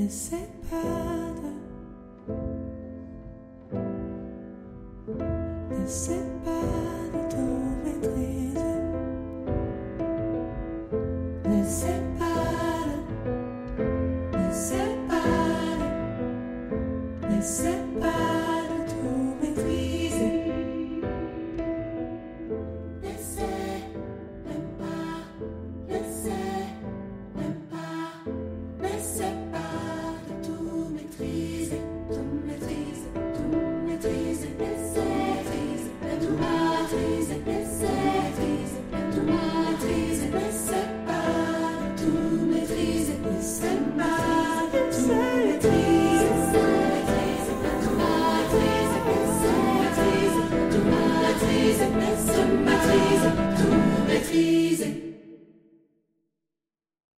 N'essaie pas de tout maîtriser. N'essaie pas de tout maîtriser. N'essaie même pas de tout maîtriser. Tout maîtriser. N'essaie de tout maîtriser. N'essaie pas de tout maîtriser. N'essaie pas de tout maîtriser. Tout maîtriser.